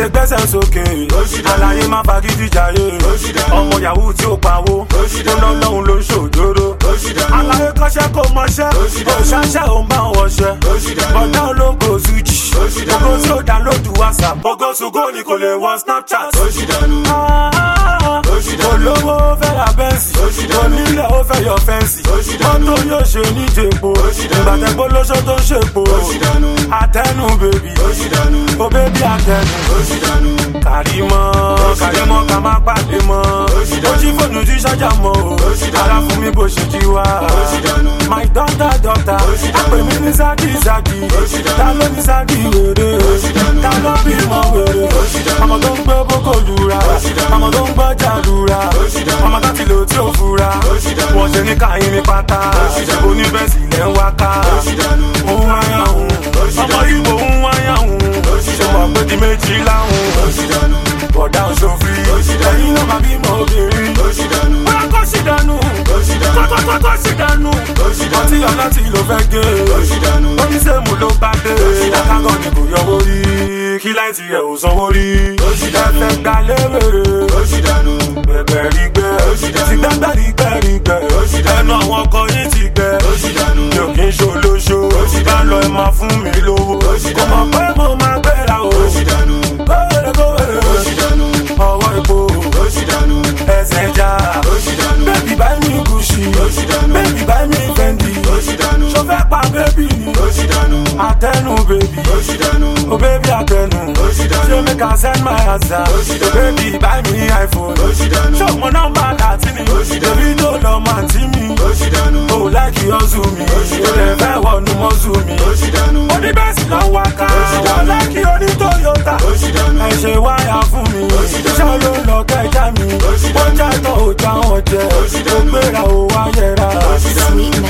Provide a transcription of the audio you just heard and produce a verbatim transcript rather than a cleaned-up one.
tètè gbẹ́sẹ̀ sókè àlàyé má fagídí jayé ọmọ yahoo tí ó pawó tó lọ́lọ́hun ló ń ṣòjóró àlàyé kọ́ṣẹ́ kò mọṣẹ́ òṣàṣẹ́ ò ń bá wọṣẹ́ bọ̀dá ológo Suji ògo tí ó dánlódù WhatsApp ògo ṣùgbọ́n ni kò lè wọ Snapchat olówó fẹ́ ra bẹ́ǹsì onílẹ̀ ó fẹ́ yọ fẹ́ǹsì mọ́tò yóò ṣe níjẹ̀po ìgbàtẹ́gbó lóṣó tó ń ṣèpo àtẹnu bèbí ó bébí àtẹnu kàrímọ́ kàrímọ́ ká má pàdé mọ́ ó jí fóònù tí ṣájà mọ́ o ara fún mi bó ṣe jí wá my daughter daughter àpè mi ní sáàkì sáàkì ta ló ní sáàkì wèrè ta ló bímọ wèrè ọmọ tó ń gbé bókò lura ọmọ tó ń gbọ́ jàdúrà ọmọ tó ti lò tí ò fura wọ́n ṣe ní káyín ní pátá oníbẹ̀sì lẹ́ ń wáká òun wáyà òun ọmọ ìbò ń wáyà òun ṣe mọ̀ pé di méjì láhùn bọ̀dá òṣòfin ẹ̀yìn náà máa bímọ obìnrin bóyá kó sì dànù kókókókó sì dànù ọtí ọ̀nà tí ló fẹ́ gé oníṣèmù ló bá dé akágọ́ ni kò yọwó rí kí láìsí ẹ̀ ò sanwó rí ẹ̀fẹ̀ gbà léwèrè bẹ̀bẹ̀ rí gbẹ́ ti gbẹ́gbẹ́ rí gbẹ́ rí gbẹ́ ẹnu àwọn ọkọ yìí ti gbẹ́ mi ò kí ń ṣe olóṣó bá lọ ẹ máa fún mi lówó kò mọ̀ pé mo máa gbéra o kówèrè kówèrè ọwọ́ epo ẹsẹ̀ já bébì bá mi Gucci bébì bá mi Fendi ṣó fẹ́ pa bébì ni àtẹnu bébì o bébì àtẹnu ṣé make I send my answer o bébì bá mi iPhone ṣó mo nọ́mbà láti ni bébì tó lọ máa tí mi o láìkí ọ̀zù mi o lè fẹ́ wọnú mọ́zù mi oníbẹ̀sì lọ wá ká wọ́n láìkí oní Toyota ẹ ṣe wáyà fún mi iṣẹ́ ló lọ kẹjá mi wọ́n já tán ò já wọn jẹ ó gbéra ó wáyẹra.